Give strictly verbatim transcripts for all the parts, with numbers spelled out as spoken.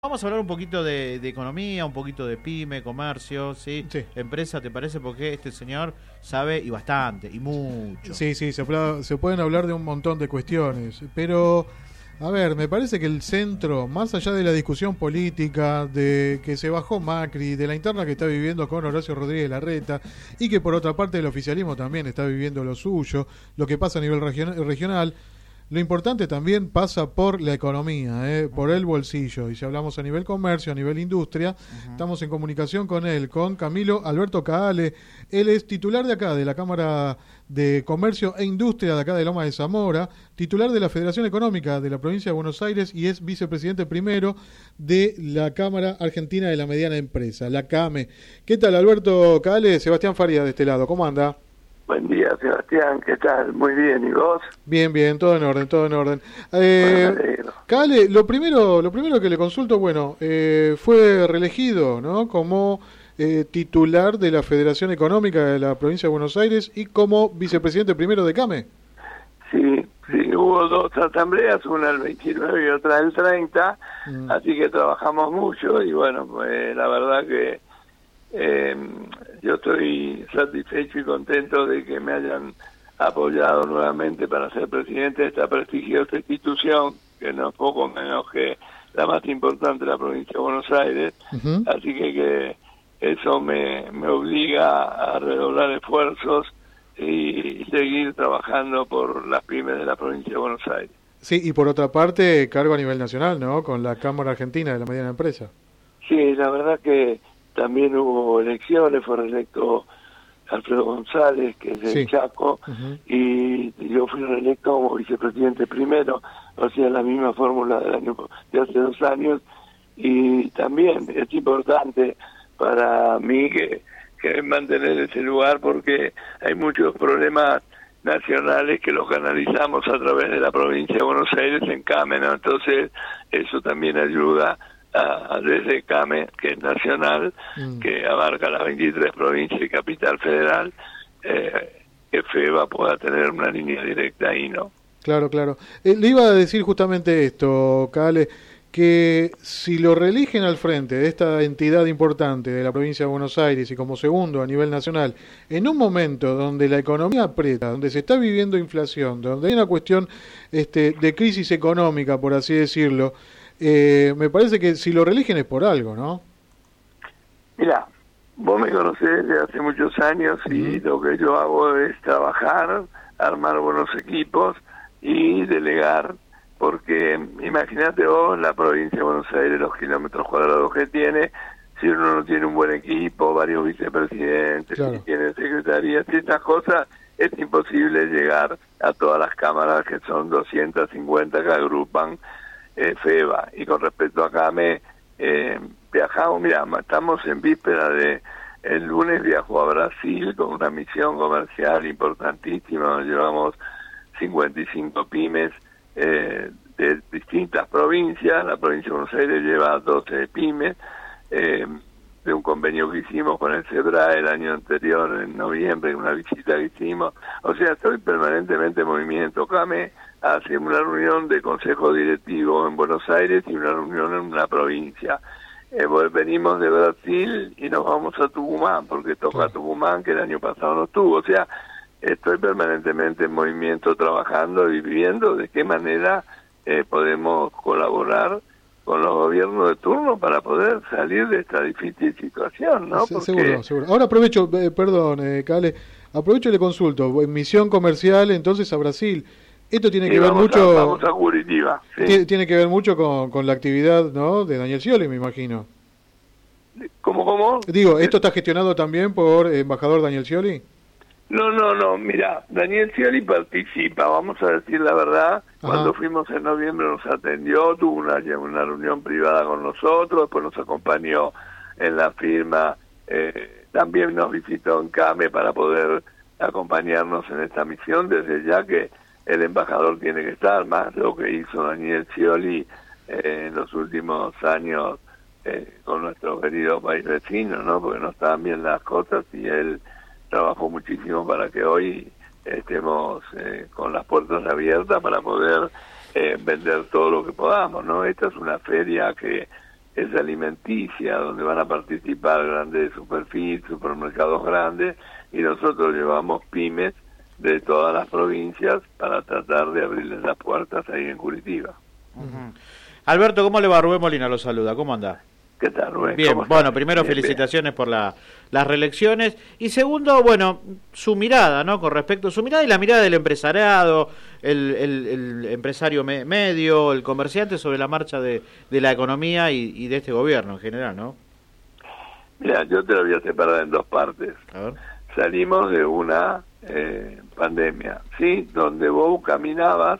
Vamos a hablar un poquito de, de economía, un poquito de pyme, comercio, ¿sí? Sí. Empresa, ¿te parece? Porque este señor sabe y bastante, y mucho. Sí, sí, se, habla- se pueden hablar de un montón de cuestiones, pero, a ver, me parece que el centro, más allá de la discusión política, de que se bajó Macri, de la interna que está viviendo con Horacio Rodríguez Larreta, y que por otra parte el oficialismo también está viviendo lo suyo, lo que pasa a nivel region- regional, lo importante también pasa por la economía, ¿eh? Por el bolsillo. Y si hablamos a nivel comercio, a nivel industria, uh-huh. Estamos en comunicación con él, con Camilo Alberto Caale. Él es titular de acá, de la Cámara de Comercio e Industria de acá de Loma de Zamora, titular de la Federación Económica de la Provincia de Buenos Aires y es vicepresidente primero de la Cámara Argentina de la Mediana Empresa, la CAME. ¿Qué tal, Alberto Caale? Sebastián Faría de este lado, ¿cómo anda? Buen día, Sebastián, ¿qué tal? Muy bien, ¿y vos? Bien, bien, todo en orden, todo en orden. Eh, bueno, Cale, lo primero, lo primero que le consulto, bueno, eh, fue reelegido, ¿no? Como eh, titular de la Federación Económica de la Provincia de Buenos Aires y como vicepresidente primero de CAME. Sí, sí, hubo dos asambleas, una el veintinueve y otra el treinta, mm. así que trabajamos mucho y bueno, pues la verdad que Eh, yo estoy satisfecho y contento de que me hayan apoyado nuevamente para ser presidente de esta prestigiosa institución, que no es poco menos que la más importante de la provincia de Buenos Aires, uh-huh. Así que, que eso me, me obliga a redoblar esfuerzos y seguir trabajando por las pymes de la provincia de Buenos Aires. Sí, y por otra parte, cargo a nivel nacional, ¿no? Con la Cámara Argentina de la Mediana Empresa. Sí, la verdad que también hubo elecciones, fue reelecto Alfredo González, que es de sí. Chaco, uh-huh. y yo fui reelecto como vicepresidente primero, o sea, la misma fórmula del año de hace dos años, y también es importante para mí que, que mantener ese lugar porque hay muchos problemas nacionales que los canalizamos a través de la provincia de Buenos Aires en CAME, ¿no? Entonces eso también ayuda a, a desde CAME, que es nacional, mm. que abarca las veintitrés provincias y capital federal, eh, que FEBA pueda tener una línea directa ahí, ¿no? Claro, claro. Eh, le iba a decir justamente esto, Cale, que si lo reeligen al frente de esta entidad importante de la provincia de Buenos Aires y como segundo a nivel nacional, en un momento donde la economía aprieta, donde se está viviendo inflación, donde hay una cuestión este, de crisis económica, por así decirlo, Eh, me parece que si lo reeligen es por algo, ¿no? Mira, vos me conocés desde hace muchos años y uh-huh. lo que yo hago es trabajar, armar buenos equipos y delegar, porque imagínate vos la provincia de Buenos Aires, los kilómetros cuadrados que tiene, si uno no tiene un buen equipo, varios vicepresidentes, claro. Si tiene secretarías y estas cosas, es imposible llegar a todas las cámaras, que son doscientas cincuenta que agrupan Eh, FEBA. Y con respecto a CAME, eh, viajamos, mira, estamos en víspera de, el lunes viajó a Brasil con una misión comercial importantísima, llevamos cincuenta y cinco pymes eh, de distintas provincias, la provincia de Buenos Aires lleva doce pymes, eh, de un convenio que hicimos con el CEBRA el año anterior, en noviembre, una visita que hicimos, o sea, estoy permanentemente en movimiento. CAME hace una reunión de consejo directivo en Buenos Aires y una reunión en una provincia. Eh, venimos de Brasil y nos vamos a Tucumán, porque toca sí. Tucumán, que el año pasado no estuvo. O sea, estoy permanentemente en movimiento, trabajando y viendo de qué manera eh, podemos colaborar con los gobiernos de turno para poder salir de esta difícil situación, ¿no? Sí, porque... Seguro, seguro. Ahora aprovecho, eh, perdón, eh, Cale, aprovecho y le consulto, misión comercial entonces a Brasil. Esto tiene sí, que ver mucho a, vamos a Curitiba, sí. tiene, tiene que ver mucho con, con la actividad, ¿no?, de Daniel Scioli, me imagino. ¿Cómo, cómo? Digo, ¿esto está gestionado también por el embajador Daniel Scioli? No, no, no, mira, Daniel Scioli participa, vamos a decir la verdad. Ajá. Cuando fuimos en noviembre nos atendió, tuvo una, una reunión privada con nosotros, después nos acompañó en la firma, eh, también nos visitó en CAME para poder acompañarnos en esta misión, desde ya que el embajador tiene que estar, más lo que hizo Daniel Scioli eh, en los últimos años eh, con nuestro querido país vecino, ¿no? Porque no estaban bien las cosas y él trabajó muchísimo para que hoy estemos eh, con las puertas abiertas para poder eh, vender todo lo que podamos, ¿no? Esta es una feria que es alimenticia, donde van a participar grandes superficies, supermercados grandes, y nosotros llevamos pymes de todas las provincias para tratar de abrirles las puertas ahí en Curitiba. Uh-huh. Alberto, ¿cómo le va? Rubén Molina lo saluda, ¿cómo anda? ¿Qué tal, Rubén? Bien, ¿Cómo bueno, estás? primero Bien, felicitaciones bien. por la, las reelecciones, y segundo, bueno, su mirada, ¿no? Con respecto a su mirada y la mirada del empresariado, el, el, el empresario me, medio, el comerciante sobre la marcha de, de la economía y, y de este gobierno en general, ¿no? Mira, yo te lo voy a separar en dos partes. A ver. Salimos de una eh, pandemia, ¿sí? Donde vos caminabas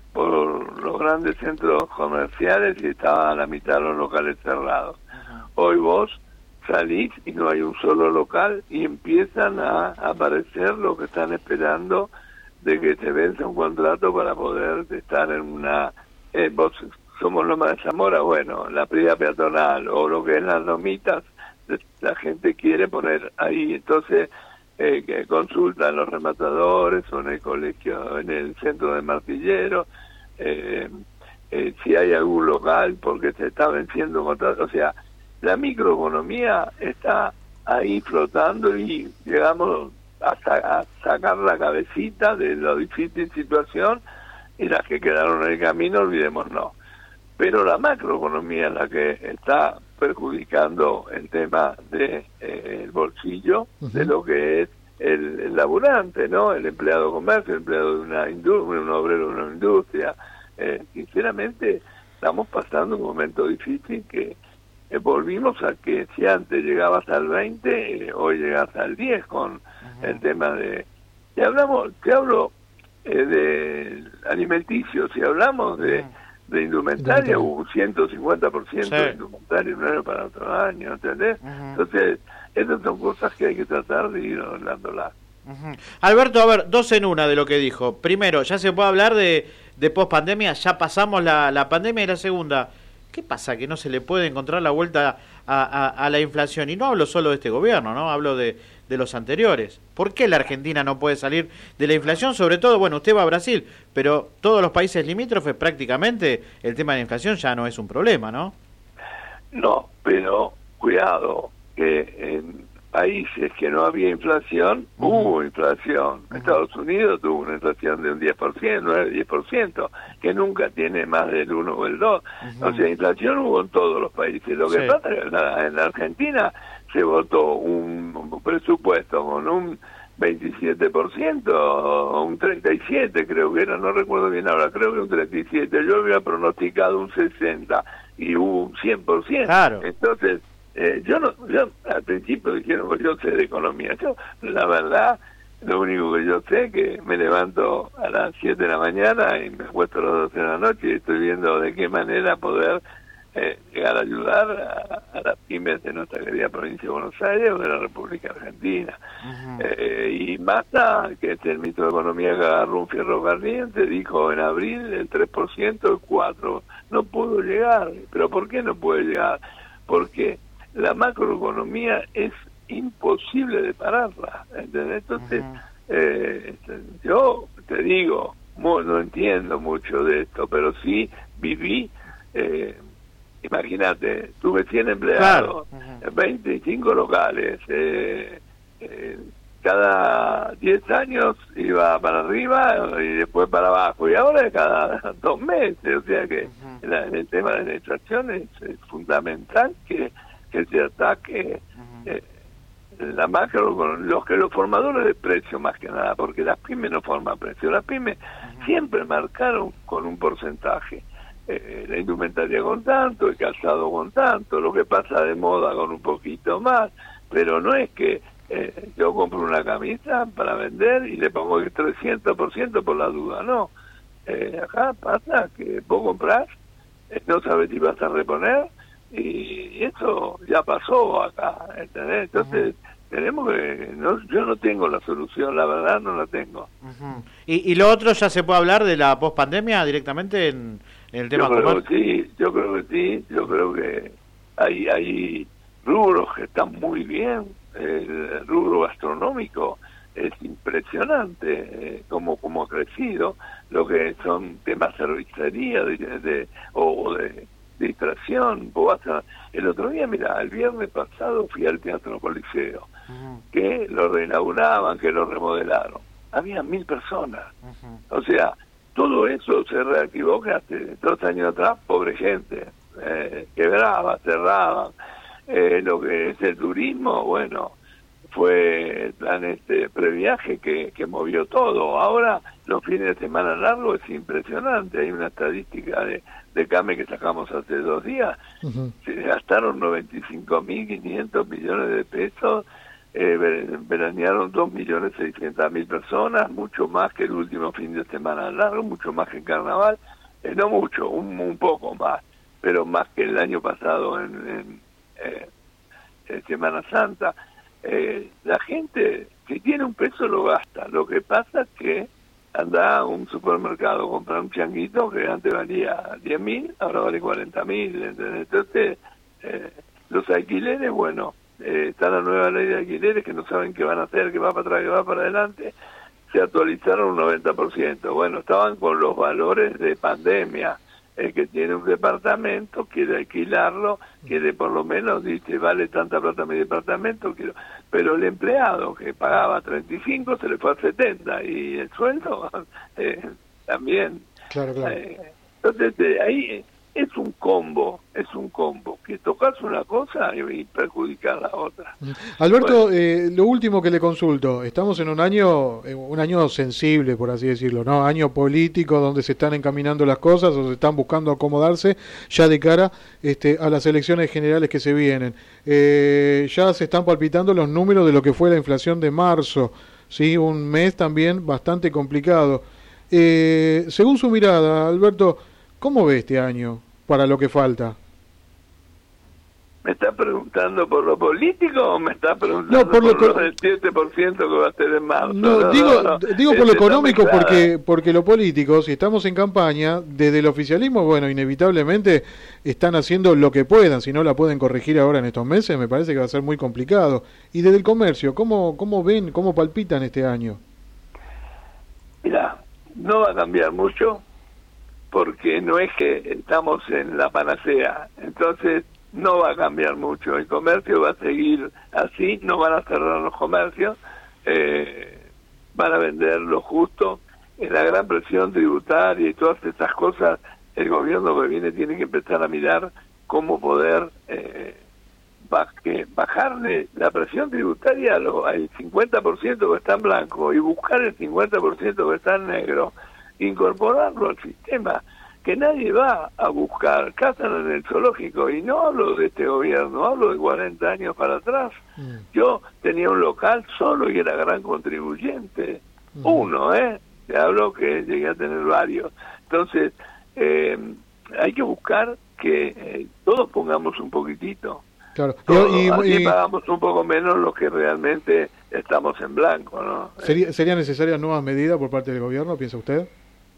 por los grandes centros comerciales y estaban a la mitad de los locales cerrados. Hoy vos salís y no hay un solo local y empiezan a aparecer los que están esperando de que se vence un contrato para poder estar en una... Eh, vos somos Loma de Zamora, bueno, la Prida Peatonal o lo que es las Lomitas, la gente quiere poner ahí, entonces eh, que consultan los rematadores o en el colegio, en el centro de martilleros, eh, eh, si hay algún local porque se está venciendo contratos, o sea, la microeconomía está ahí flotando y llegamos a, sa- a sacar la cabecita de la difícil situación, y las que quedaron en el camino, olvidémonos. Pero la macroeconomía es la que está perjudicando el tema de eh, el bolsillo uh-huh. de lo que es el, el laburante, ¿no? El empleado de comercio, el empleado de una industria, un obrero de una industria. Eh, sinceramente, estamos pasando un momento difícil que eh, volvimos a que si antes llegabas al veinte, eh, hoy llegas al diez con uh-huh. el tema de... Si hablamos, te hablo eh, de alimenticios, si hablamos de... Uh-huh. de indumentaria, hubo un ciento cincuenta por ciento sí. de indumentaria un año para otro año, ¿entendés? Uh-huh. Entonces, esas son cosas que hay que tratar de ir hablándolas. Uh-huh. Alberto, a ver, dos en una de lo que dijo. Primero, ¿ya se puede hablar de, de post-pandemia? ¿Ya pasamos la, la pandemia? Y la segunda, ¿qué pasa que no se le puede encontrar la vuelta a, a, a la inflación? Y no hablo solo de este gobierno, ¿no? Hablo de, de los anteriores. ¿Por qué la Argentina no puede salir de la inflación? Sobre todo, bueno, usted va a Brasil, pero todos los países limítrofes prácticamente el tema de la inflación ya no es un problema, ¿no? No, pero cuidado, que en países que no había inflación, uh-huh. hubo inflación. Uh-huh. Estados Unidos tuvo una inflación de un diez por ciento, nueve, diez por ciento, que nunca tiene más del uno o el dos. Uh-huh. O sea, inflación hubo en todos los países. Lo que sí. pasa es que en la, en la Argentina se votó un, un presupuesto con un veintisiete por ciento o un treinta y siete por ciento, creo que era, no recuerdo bien ahora, creo que un treinta y siete por ciento. Yo había pronosticado un sesenta por ciento y hubo un cien por ciento. Claro. Entonces, eh, yo no, yo al principio dijeron que yo sé de economía. Yo, la verdad, lo único que yo sé es que me levanto a las siete de la mañana y me acuesto a las doce de la noche y estoy viendo de qué manera poder Eh, llegar a ayudar a, a las pymes de nuestra querida provincia de Buenos Aires o de la República Argentina. Uh-huh. Eh, y Massa, que es el ministro de Economía, que agarró un fierro caliente, dijo en abril el tres por ciento, el cuatro por ciento. No pudo llegar. ¿Pero por qué no puede llegar? Porque la macroeconomía es imposible de pararla, ¿entendés? Entonces, uh-huh. eh, yo te digo, no entiendo mucho de esto, pero sí viví... Eh, Imagínate, tuve cien empleados, claro. uh-huh. veinticinco locales, eh, eh, cada diez años iba para arriba y después para abajo, y ahora cada dos meses, o sea que uh-huh. la, el tema de la inflación es, es fundamental que, que se ataque uh-huh. eh, la macro con los que los formadores de precio más que nada, porque las pymes no forman precio, las pymes uh-huh. siempre marcaron con un porcentaje. Eh, la indumentaria con tanto, el calzado con tanto, lo que pasa de moda con un poquito más, pero no es que eh, yo compro una camisa para vender y le pongo el trescientos por ciento por la duda, no. Eh, acá pasa que vos comprás, eh, no sabes si vas a reponer, y eso ya pasó acá, ¿entendés? Entonces, uh-huh. tenemos que, no, yo no tengo la solución, la verdad no la tengo. Uh-huh. ¿Y, y lo otro ya se puede hablar de la pospandemia directamente en... El tema yo creo que sí, yo creo que sí, yo creo que hay, hay rubros que están muy bien, el rubro gastronómico es impresionante eh, como, como ha crecido, lo que son temas cervecería de, de, o de distracción. Vos vas a... El otro día, mira, el viernes pasado fui al Teatro Coliseo, uh-huh. que lo reinauguraban, que lo remodelaron. Había mil personas. Uh-huh. O sea, todo eso se reactivó que hace dos años atrás, pobre gente, eh, quebraba, cerraban. Eh, lo que es el turismo, bueno, fue el plan este previaje que, que movió todo. Ahora, los fines de semana largos es impresionante. Hay una estadística de, de CAME que sacamos hace dos días. Uh-huh. Se gastaron noventa y cinco mil quinientos millones de pesos, eh, veranearon dos millones seiscientas mil personas, mucho más que el último fin de semana largo, mucho más que el carnaval. Eh, no mucho, un, un poco más, pero más que el año pasado en... en Eh, eh, Semana Santa. Eh, la gente que tiene un peso lo gasta. Lo que pasa es que anda a un supermercado a comprar un changuito que antes valía diez mil, ahora vale cuarenta mil. Entonces, eh, los alquileres, bueno, eh, está la nueva ley de alquileres que no saben qué van a hacer, qué va para atrás, qué va para adelante. Se actualizaron un noventa por ciento. Bueno, estaban con los valores de pandemia. El que tiene un departamento quiere alquilarlo, quiere por lo menos, dice, vale tanta plata mi departamento, quiero. Pero el empleado que pagaba treinta y cinco se le fue a setenta y el sueldo eh, también. Claro, claro. Eh, entonces eh, ahí es un combo, es un combo, que tocas una cosa y perjudicar la otra. Alberto, bueno. eh, lo último que le consulto, estamos en un año, un año sensible, por así decirlo, ¿no? Año político donde se están encaminando las cosas, o se están buscando acomodarse ya de cara este, a las elecciones generales que se vienen. Eh, ya se están palpitando los números de lo que fue la inflación de marzo, ¿sí? Un mes también bastante complicado. Eh, según su mirada, Alberto, ¿cómo ve este año para lo que falta? ¿Me está preguntando por lo político o me está preguntando no, por, lo por lo del siete por ciento que va a ser en marzo? No, no digo, no, no. digo por lo económico, porque porque lo político, si estamos en campaña, desde el oficialismo, bueno, inevitablemente están haciendo lo que puedan. Si no la pueden corregir ahora en estos meses, me parece que va a ser muy complicado. Y desde el comercio, ¿cómo, cómo ven, cómo palpitan este año? Mira, no va a cambiar mucho, porque no es que estamos en la panacea, entonces no va a cambiar mucho, el comercio va a seguir así, no van a cerrar los comercios, eh, van a vender lo justo. En la gran presión tributaria y todas estas cosas, el gobierno que viene tiene que empezar a mirar cómo poder eh, bajarle la presión tributaria al cincuenta por ciento que está en blanco y buscar el cincuenta por ciento que está en negro, incorporarlo al sistema, que nadie va a buscar. Cazan en el zoológico, y no hablo de este gobierno, hablo de cuarenta años para atrás. Mm. Yo tenía un local solo y era gran contribuyente. Mm. Uno, ¿eh? Te hablo que llegué a tener varios. Entonces, eh, hay que buscar que eh, todos pongamos un poquitito. Claro. Todos, y, y, así y, pagamos un poco menos los que realmente estamos en blanco, ¿no? ¿Sería, ¿Serían necesarias nuevas medidas por parte del gobierno, piensa usted?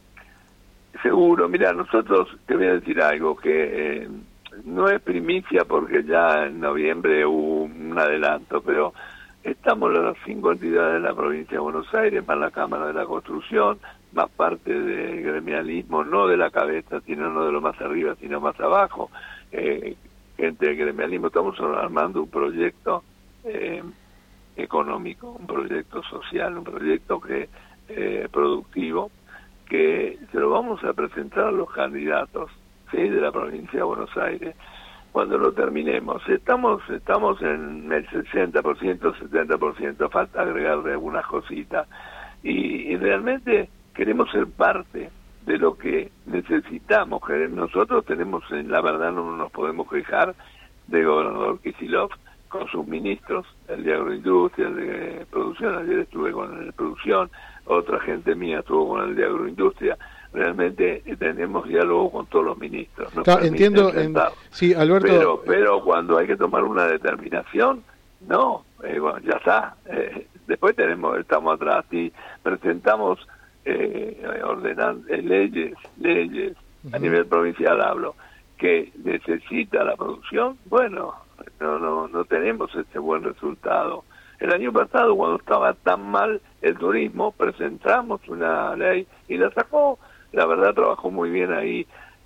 Seguro. Mira, nosotros, te voy a decir algo que eh, no es primicia porque ya en noviembre hubo un adelanto, pero estamos las cinco entidades de la provincia de Buenos Aires, más la Cámara de la Construcción, más parte del gremialismo, no de la cabeza, sino no de lo más arriba, sino más abajo, eh, gente del gremialismo. Estamos armando un proyecto eh, económico, un proyecto social, un proyecto que eh, productivo, que se lo vamos a presentar a los candidatos, ¿sí?, de la provincia de Buenos Aires cuando lo terminemos. Estamos estamos en el sesenta por ciento, setenta por ciento, falta agregarle algunas cositas, y, y realmente queremos ser parte de lo que necesitamos. Nosotros tenemos, la verdad no nos podemos quejar del gobernador Kicillof con sus ministros, el de agroindustria, el de producción. Ayer estuve con el de producción, otra gente mía estuvo con el de agroindustria. Realmente tenemos diálogo con todos los ministros. Está, entiendo, en, sí, Alberto. Pero, pero cuando hay que tomar una determinación, no, eh, bueno, ya está. Eh, después tenemos, estamos atrás y presentamos eh, ordenan, eh, leyes, leyes uh-huh. a nivel provincial hablo, que necesita la producción. Bueno, no, no, no tenemos ese buen resultado. El año pasado, cuando estaba tan mal el turismo, presentamos una ley y la sacó. La verdad, trabajó muy bien ahí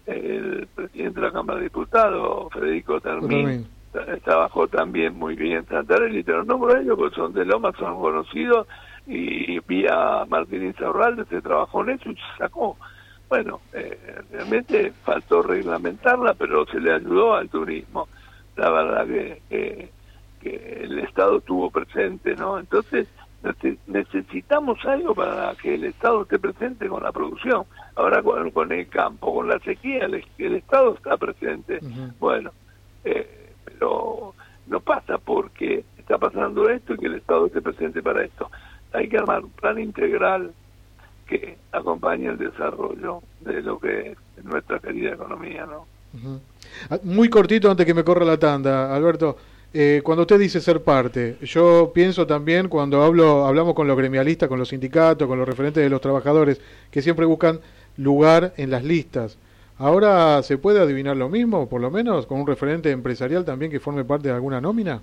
el presidente de la Cámara de Diputados, Federico Termín, Termín. trabajó también muy bien en Santarelli, te los nombro a ellos porque son de Lomas, son conocidos, y vía Martín Insaurralde se trabajó en eso y se sacó. Bueno, eh, realmente faltó reglamentarla, pero se le ayudó al turismo. La verdad que, que, que el Estado estuvo presente, ¿no? Entonces, necesitamos algo para que el Estado esté presente con la producción. Ahora con, con el campo, con la sequía, el, el Estado está presente. Uh-huh. Bueno, eh, pero no pasa porque está pasando esto y que el Estado esté presente para esto. Hay que armar un plan integral que acompañe el desarrollo de lo que es nuestra querida economía, ¿no? Uh-huh. Muy cortito antes que me corra la tanda, Alberto. Eh, cuando usted dice ser parte, yo pienso también cuando hablo hablamos con los gremialistas, con los sindicatos, con los referentes de los trabajadores, que siempre buscan lugar en las listas. ¿Ahora se puede adivinar lo mismo, por lo menos, con un referente empresarial también que forme parte de alguna nómina?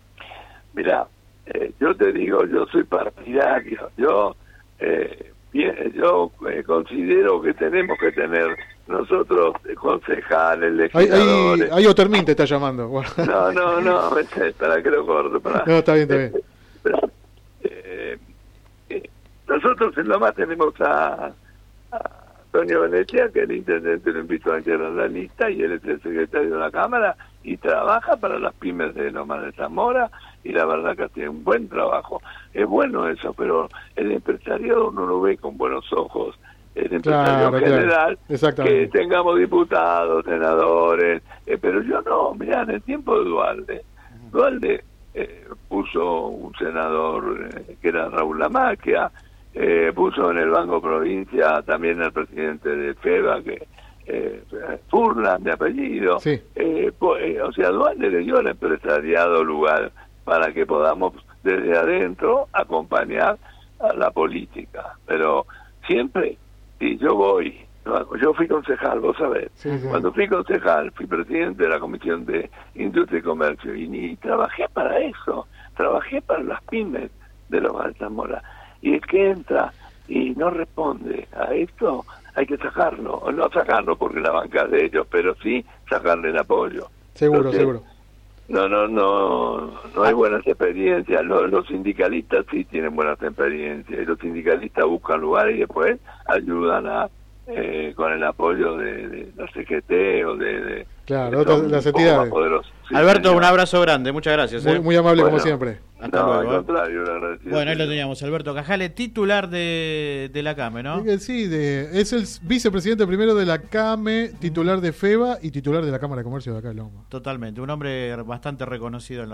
Mira, eh, yo te digo, yo soy partidario, yo eh, bien, yo eh, considero que tenemos que tener nosotros concejales, legisladores. Ahí, ahí, ahí Otermín te está llamando. Bueno. No, no, no, para que lo corto. Para, no, está bien, está bien. Pero, eh, eh, nosotros en Lomas tenemos a, a Antonio Venecia, que el intendente lo invitó a entrar a la lista, y él es el secretario de la Cámara, y trabaja para las pymes de Lomas de Zamora, y la verdad que hace un buen trabajo. Es bueno eso, pero el empresariado no lo ve con buenos ojos. El empresario claro, general, claro. Que tengamos diputados, senadores, eh, pero yo no, mirá, en el tiempo de Dualde, Dualde eh, puso un senador eh, que era Raúl Lamacchia, eh, puso en el Banco Provincia también al presidente de FEBA, que eh, Furlan, de apellido, sí. eh, po, eh, o sea, Dualde le dio al empresariado lugar para que podamos desde adentro acompañar a la política, pero siempre. Y yo voy, yo fui concejal, vos sabés, sí, sí. Cuando fui concejal, fui presidente de la Comisión de Industria y Comercio, y, y trabajé para eso, trabajé para las pymes de los Zamora. Y el que entra y no responde a esto, hay que sacarlo, o no sacarlo porque la banca es de ellos, pero sí sacarle el apoyo. Seguro, Entonces, seguro. No, no, no, no hay buenas experiencias. Los, los sindicalistas sí tienen buenas experiencias, y los sindicalistas buscan lugares y después ayudan a eh, con el apoyo de, de la C G T o de, de claro, de las entidades. Sí, Alberto, señor. Un abrazo grande, muchas gracias. Muy, ¿eh? muy amable bueno, como siempre. Hasta no, luego. Al contrario, ¿eh? Bueno, ahí lo teníamos, Alberto Cajale, titular de, de la CAME, ¿no? Sí, de, es el vicepresidente primero de la CAME, titular de FEBA y titular de la Cámara de Comercio de acá de Loma. Totalmente, un hombre bastante reconocido en la